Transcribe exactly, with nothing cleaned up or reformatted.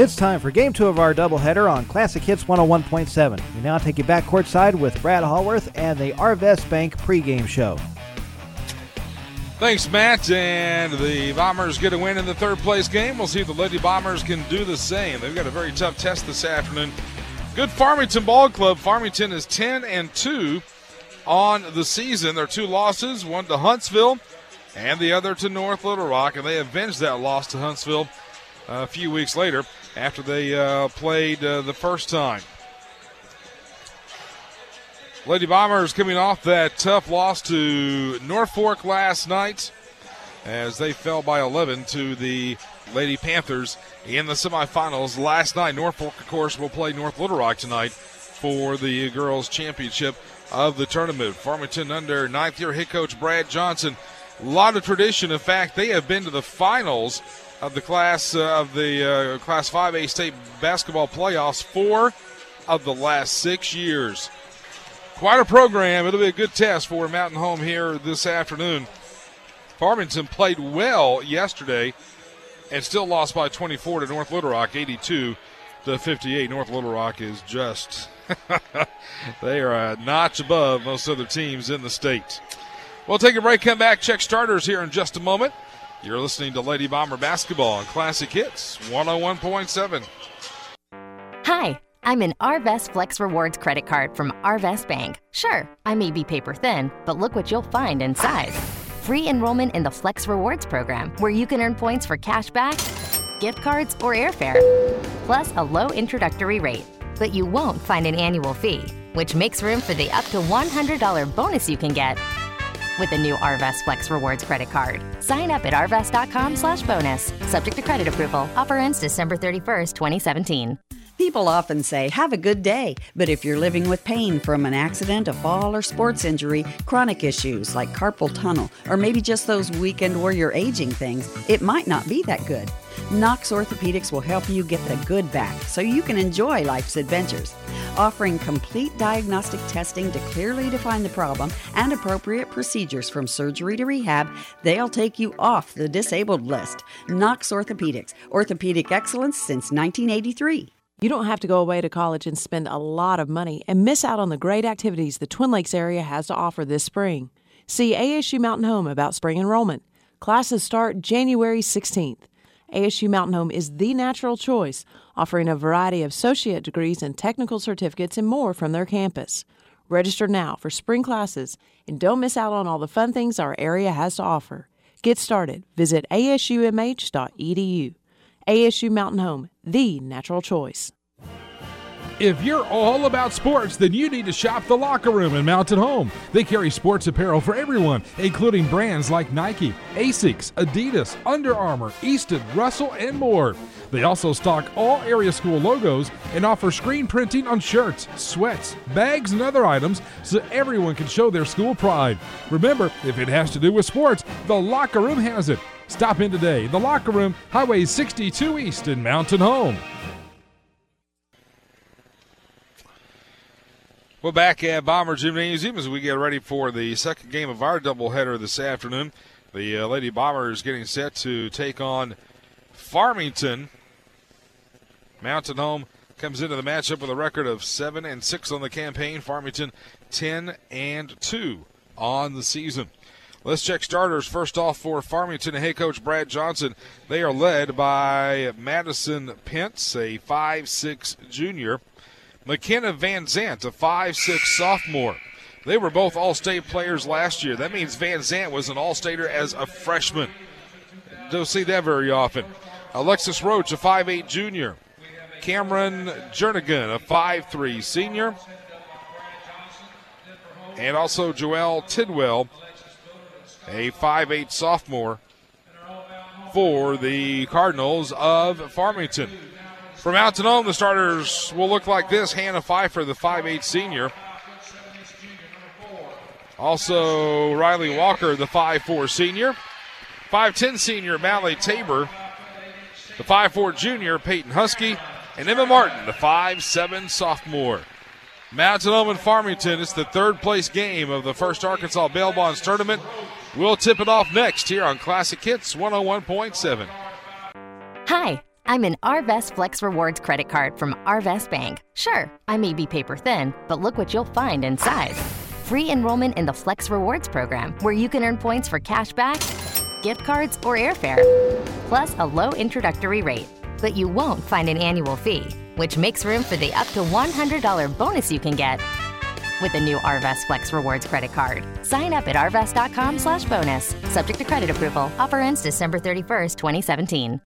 It's time for Game two of our doubleheader on Classic Hits one oh one point seven. We now take you back courtside with Brad Hallworth and the Arvest Bank pregame show. Thanks, Matt. And the Bombers get a win in the third-place game. We'll see if the Lady Bombers can do the same. They've got a very tough test this afternoon. Good Farmington ball club. Farmington is ten and two on the season. Their two losses, one to Huntsville and the other to North Little Rock, and they avenged that loss to Huntsville a few weeks later after they uh, played uh, the first time. Lady Bombers coming off that tough loss to Norfolk last night as they fell by eleven to the Lady Panthers in the semifinals last night. Norfolk, of course, will play North Little Rock tonight for the girls' championship of the tournament. Farmington under ninth-year head coach Brad Johnson. A lot of tradition. In fact, they have been to the finals of the class uh, of the uh, Class five A state basketball playoffs four of the last six years. Quite a program. It'll be a good test for Mountain Home here this afternoon. Farmington played well yesterday and still lost by twenty-four to North Little Rock, eighty-two to fifty-eight. North Little Rock is just, they are a notch above most other teams in the state. We'll take a break, come back, check starters here in just a moment. You're listening to Lady Bomber Basketball on Classic Hits one oh one point seven. Hi, I'm an Arvest Flex Rewards credit card from Arvest Bank. Sure, I may be paper thin, but look what you'll find inside. Free enrollment in the Flex Rewards program, where you can earn points for cash back, gift cards, or airfare, plus a low introductory rate. But you won't find an annual fee, which makes room for the up to one hundred dollars bonus you can get with the new Arvest Flex Rewards credit card. Sign up at arvest.com slash bonus. Subject to credit approval. Offer ends December thirty-first, twenty seventeen. People often say, have a good day. But if you're living with pain from an accident, a fall, or sports injury, chronic issues like carpal tunnel, or maybe just those weekend warrior aging things, it might not be that good. Knox Orthopedics will help you get the good back so you can enjoy life's adventures. Offering complete diagnostic testing to clearly define the problem and appropriate procedures from surgery to rehab, they'll take you off the disabled list. Knox Orthopedics, orthopedic excellence since nineteen eighty-three. You don't have to go away to college and spend a lot of money and miss out on the great activities the Twin Lakes area has to offer this spring. See A S U Mountain Home about spring enrollment. Classes start January sixteenth. A S U Mountain Home is the natural choice, offering a variety of associate degrees and technical certificates and more from their campus. Register now for spring classes and don't miss out on all the fun things our area has to offer. Get started. Visit A S U M H dot E D U. A S U Mountain Home, the natural choice. If you're all about sports, then you need to shop The Locker Room in Mountain Home. They carry sports apparel for everyone, including brands like Nike, Asics, Adidas, Under Armour, Easton, Russell, and more. They also stock all area school logos and offer screen printing on shirts, sweats, bags, and other items so everyone can show their school pride. Remember, if it has to do with sports, The Locker Room has it. Stop in today. The Locker Room, Highway sixty-two East in Mountain Home. We're back at Bomber Gymnasium as we get ready for the second game of our doubleheader this afternoon. The uh, Lady Bombers getting set to take on Farmington. Mountain Home comes into the matchup with a record of seven and six on the campaign. Farmington ten and two on the season. Let's check starters. First off for Farmington, head coach Brad Johnson. They are led by Madison Pence, a five six junior. McKenna Van Zant, a five six sophomore. They were both All-State players last year. That means Van Zant was an All-Stater as a freshman. Don't see that very often. Alexis Roach, a five eight junior. Cameron Jernigan, a five three senior. And also Joelle Tidwell, a five eight sophomore for the Cardinals of Farmington. From Mountain Home, the starters will look like this. Hannah Pfeiffer, the five eight senior. Also, Riley Walker, the five four senior. five ten senior, Mallie Tabor. The five four junior, Peyton Husky. And Emma Martin, the five seven sophomore. Mountain Home and Farmington, it's the third place game of the First Arkansas Bail Bonds Tournament. We'll tip it off next here on Classic Hits one oh one point seven. Hi, I'm an Arvest Flex Rewards credit card from Arvest Bank. Sure, I may be paper thin, but look what you'll find inside. Free enrollment in the Flex Rewards program, where you can earn points for cash back, gift cards, or airfare. Plus a low introductory rate. But you won't find an annual fee, which makes room for the up to one hundred dollars bonus you can get with the new Arvest Flex Rewards credit card. Sign up at arvest dot com slash bonus. Subject to credit approval. Offer ends December thirty-first, twenty seventeen.